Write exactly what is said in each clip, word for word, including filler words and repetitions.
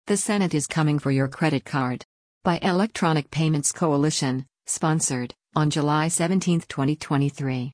The Senate is coming for your credit card. By Electronic Payments Coalition, sponsored, on July seventeenth, twenty twenty-three.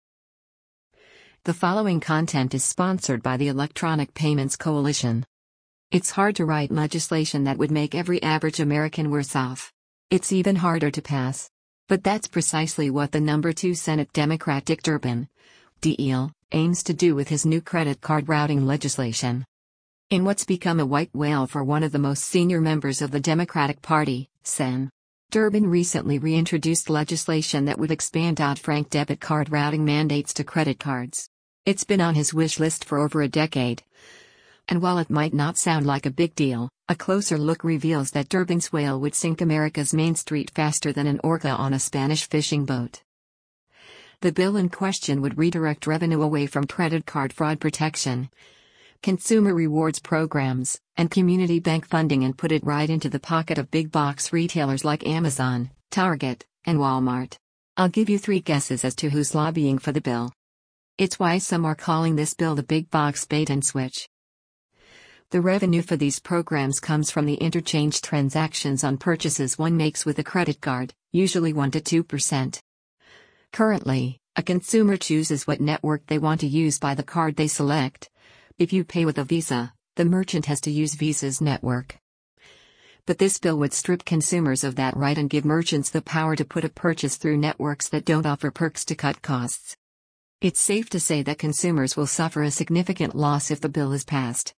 The following content is sponsored by the Electronic Payments Coalition. It's hard to write legislation that would make every average American worse off. It's even harder to pass. But that's precisely what the number two Senate Democrat Dick Durbin, D L, aims to do with his new credit card routing legislation. In what's become a white whale for one of the most senior members of the Democratic Party, Sen. Durbin recently reintroduced legislation that would expand out-frank debit card routing mandates to credit cards. It's been on his wish list for over a decade. And while it might not sound like a big deal, a closer look reveals that Durbin's whale would sink America's Main Street faster than an orca on a Spanish fishing boat. The bill in question would redirect revenue away from credit card fraud protection, consumer rewards programs, and community bank funding and put it right into the pocket of big box retailers like Amazon, Target, and Walmart. I'll give you three guesses as to who's lobbying for the bill. It's why some are calling this bill the big box bait and switch. The revenue for these programs comes from the interchange transactions on purchases one makes with a credit card, usually one to two percent. Currently, a consumer chooses what network they want to use by the card they select. If you pay with a Visa, the merchant has to use Visa's network. But this bill would strip consumers of that right and give merchants the power to put a purchase through networks that don't offer perks to cut costs. It's safe to say that consumers will suffer a significant loss if the bill is passed.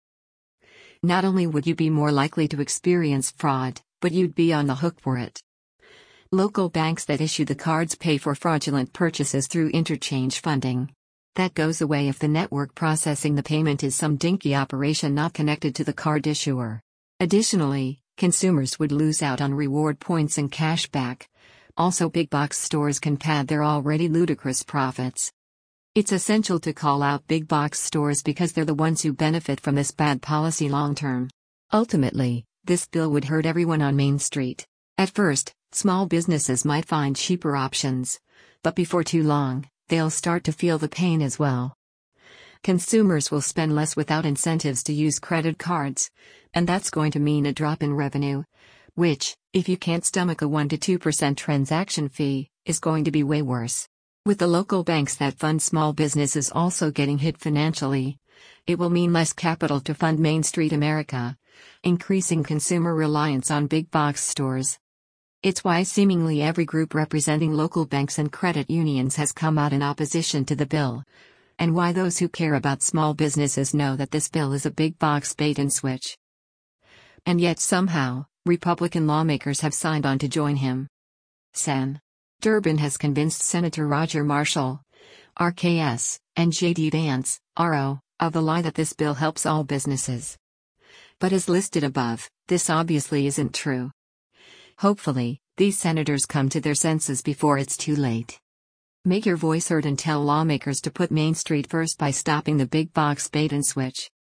Not only would you be more likely to experience fraud, but you'd be on the hook for it. Local banks that issue the cards pay for fraudulent purchases through interchange funding. That goes away if the network processing the payment is some dinky operation not connected to the card issuer. Additionally, consumers would lose out on reward points and cash back. Also, big box stores can pad their already ludicrous profits. It's essential to call out big box stores because they're the ones who benefit from this bad policy long term. Ultimately, this bill would hurt everyone on Main Street. At first, small businesses might find cheaper options. But before too long, they'll start to feel the pain as well. Consumers will spend less without incentives to use credit cards, and that's going to mean a drop in revenue, which, if you can't stomach a one to two percent transaction fee, is going to be way worse. With the local banks that fund small businesses also getting hit financially, it will mean less capital to fund Main Street America, increasing consumer reliance on big box stores. It's why seemingly every group representing local banks and credit unions has come out in opposition to the bill, and why those who care about small businesses know that this bill is a big box bait and switch. And yet somehow, Republican lawmakers have signed on to join him. Sen. Durbin has convinced Senator Roger Marshall, R K S, and J D Vance, R O, of the lie that this bill helps all businesses. But as listed above, this obviously isn't true. Hopefully, these senators come to their senses before it's too late. Make your voice heard and tell lawmakers to put Main Street first by stopping the big box bait and switch.